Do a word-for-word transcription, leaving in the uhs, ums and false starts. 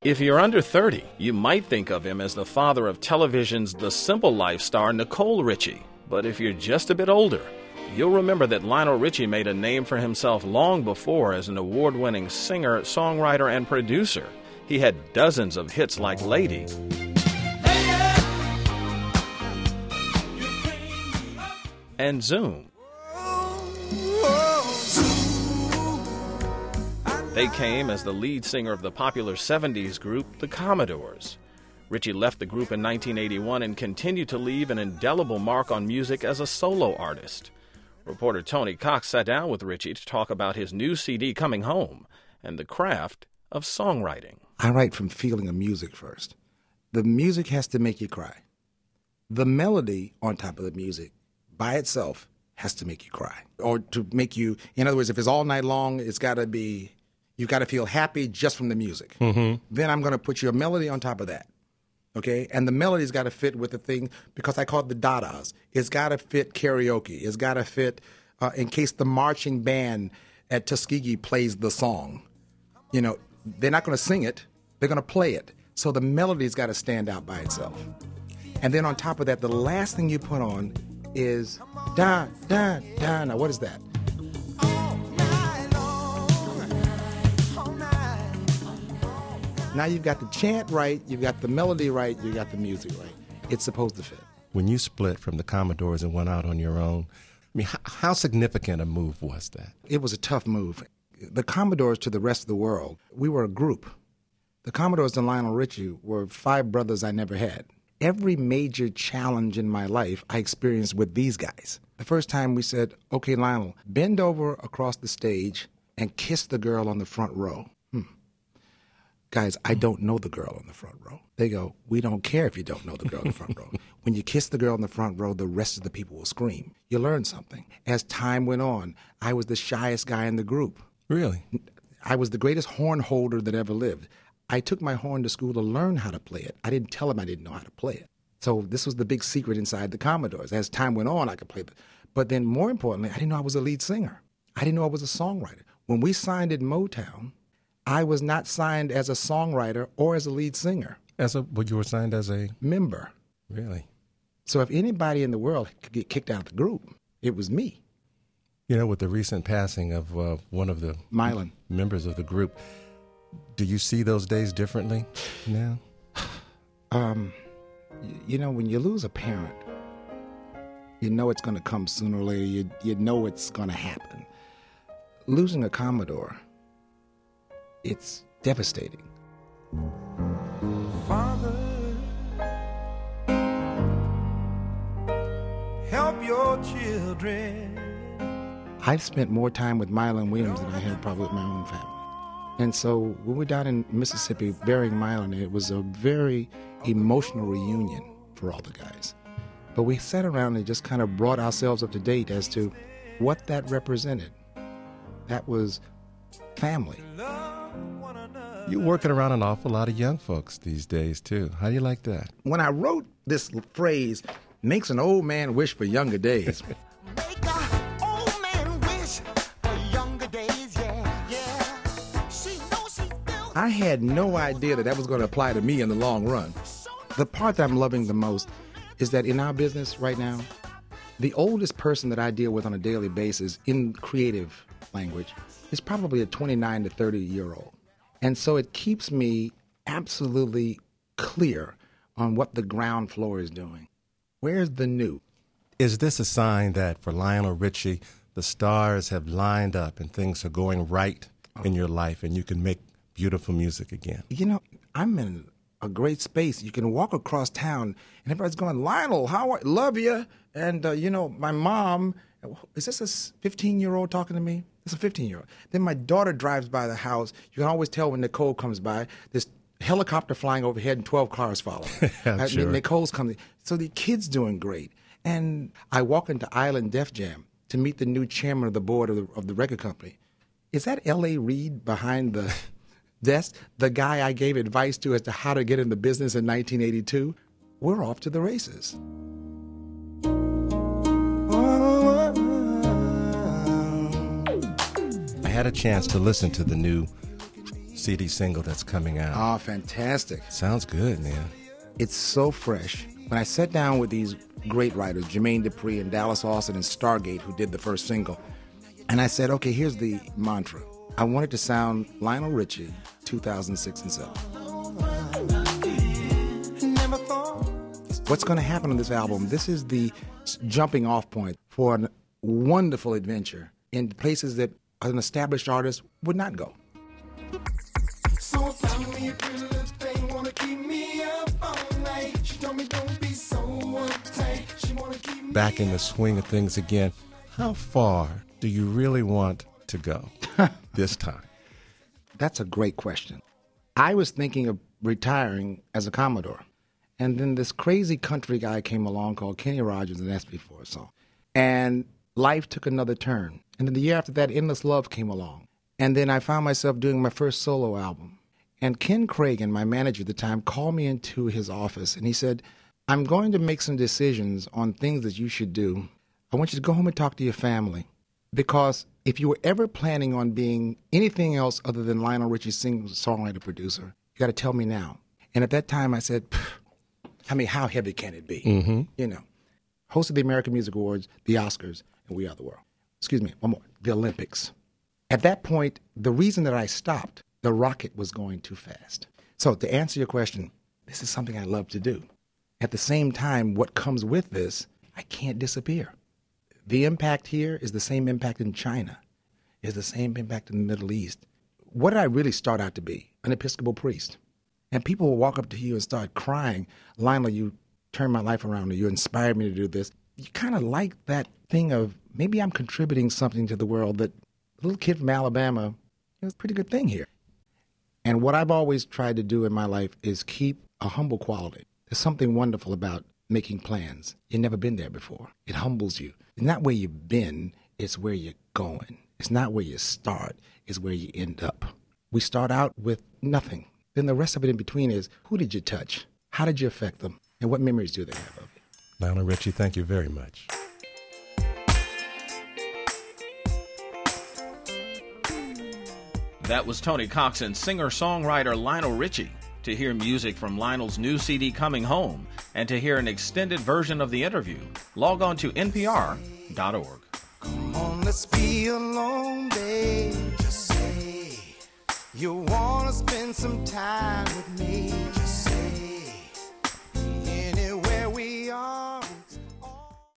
If you're under thirty, you might think of him as the father of television's The Simple Life star Nicole Richie. But if you're just a bit older, you'll remember that Lionel Richie made a name for himself long before as an award-winning singer, songwriter, and producer. He had dozens of hits like Lady and Zoom. They came as the lead singer of the popular seventies group, the Commodores. Richie left the group in nineteen eighty-one and continued to leave an indelible mark on music as a solo artist. Reporter Tony Cox sat down with Richie to talk about his new C D Coming Home and the craft of songwriting. I write from feeling of music first. The music has to make you cry. The melody on top of the music by itself has to make you cry. Or to make you, in other words, if it's all night long, it's got to be, you've got to feel happy just from the music. Mm-hmm. Then I'm going to put your melody on top of that. Okay? And the melody's got to fit with the thing, because I call it the dadas. It's got to fit karaoke. It's got to fit uh, in case the marching band at Tuskegee plays the song. You know, they're not going to sing it. They're going to play it. So the melody's got to stand out by itself. And then on top of that, the last thing you put on is da, da, da. Now, what is that? Now you've got the chant right, you've got the melody right, you've got the music right. It's supposed to fit. When you split from the Commodores and went out on your own, I mean, how, how significant a move was that? It was a tough move. The Commodores to the rest of the world, we were a group. The Commodores and Lionel Richie were five brothers I never had. Every major challenge in my life I experienced with these guys. The first time we said, okay, Lionel, bend over across the stage and kiss the girl on the front row. Hmm. Guys, I don't know the girl on the front row. They go, we don't care if you don't know the girl in the front row. When you kiss the girl in the front row, the rest of the people will scream. You learn something. As time went on, I was the shyest guy in the group. Really? I was the greatest horn holder that ever lived. I took my horn to school to learn how to play it. I didn't tell them I didn't know how to play it. So this was the big secret inside the Commodores. As time went on, I could play it. But then more importantly, I didn't know I was a lead singer. I didn't know I was a songwriter. When we signed at Motown, I was not signed as a songwriter or as a lead singer. As a, well, you were signed as a member. Really? So if anybody in the world could get kicked out of the group, it was me. You know, with the recent passing of uh, one of the Mylan. members of the group, do you see those days differently now? Um, you know, when you lose a parent, you know it's going to come sooner or later. You, you know it's going to happen. Losing a Commodore, it's devastating. Father, help your children. I've spent more time with Mylan Williams than I had probably with my own family. And so when we were down in Mississippi burying Mylan, it was a very emotional reunion for all the guys. But we sat around and just kind of brought ourselves up to date as to what that represented. That was family. You're working around an awful lot of young folks these days, too. How do you like that? When I wrote this phrase, makes an old man wish for younger days. Make a old man wish for younger days, yeah, yeah. She knows she's built. I had no idea that that was going to apply to me in the long run. The part that I'm loving the most is that in our business right now, the oldest person that I deal with on a daily basis in creative language is probably a twenty-nine to thirty year old. And so it keeps me absolutely clear on what the ground floor is doing. Where's the new? Is this a sign that for Lionel Richie, the stars have lined up and things are going right in your life and you can make beautiful music again? You know, I'm in a great space. You can walk across town and everybody's going, Lionel, how I love you. And, uh, you know, my mom, is this a fifteen-year-old talking to me? It's a fifteen-year-old. Then my daughter drives by the house. You can always tell when Nicole comes by. There's helicopter flying overhead and twelve cars following. I'm I sure. mean, Nicole's coming. So the kid's doing great. And I walk into Island Def Jam to meet the new chairman of the board of the, of the record company. Is that L A. Reid behind the desk? The guy I gave advice to as to how to get in the business in nineteen eighty-two? We're off to the races. I had a chance to listen to the new C D single that's coming out. Oh, fantastic. Sounds good, man. It's so fresh. When I sat down with these great writers, Jermaine Dupri and Dallas Austin and Stargate, who did the first single, and I said, okay, here's the mantra. I want it to sound Lionel Richie, two thousand six and seven. What's going to happen on this album? This is the jumping off point for a wonderful adventure in places that an established artist would not go. So tell me a pretty little thing, wanna keep me up all night. She told me don't be so uptight. She wanna keep me Back in the swing of things again, how far do you really want to go this time? That's a great question. I was thinking of retiring as a Commodore. And then this crazy country guy came along called Kenny Rogers and asked me for a song. And life took another turn. And then the year after that, Endless Love came along. And then I found myself doing my first solo album. And Ken Cragen, my manager at the time, called me into his office and he said, I'm going to make some decisions on things that you should do. I want you to go home and talk to your family. Because if you were ever planning on being anything else other than Lionel Richie singer, songwriter, producer, you got to tell me now. And at that time I said, I mean, how heavy can it be? Mm-hmm. You know, hosted the American Music Awards, the Oscars, and We Are the World. Excuse me, one more, the Olympics. At that point, the reason that I stopped, the rocket was going too fast. So to answer your question, this is something I love to do. At the same time, what comes with this, I can't disappear. The impact here is the same impact in China, is the same impact in the Middle East. What did I really start out to be? An Episcopal priest. And people will walk up to you and start crying, Lionel, you turned my life around, or you inspired me to do this. You kind of like that thing of maybe I'm contributing something to the world that a little kid from Alabama, it was a pretty good thing here. And what I've always tried to do in my life is keep a humble quality. There's something wonderful about making plans. You've never been there before. It humbles you. It's not where you've been, it's where you're going. It's not where you start, it's where you end up. We start out with nothing. Then the rest of it in between is, who did you touch? How did you affect them? And what memories do they have of you? Lionel Richie, thank you very much. That was Tony Cox and singer-songwriter Lionel Richie. To hear music from Lionel's new C D Coming Home and to hear an extended version of the interview, log on to N P R dot org. Come on, let's be alone, babe. Just say you wanna spend some time with me.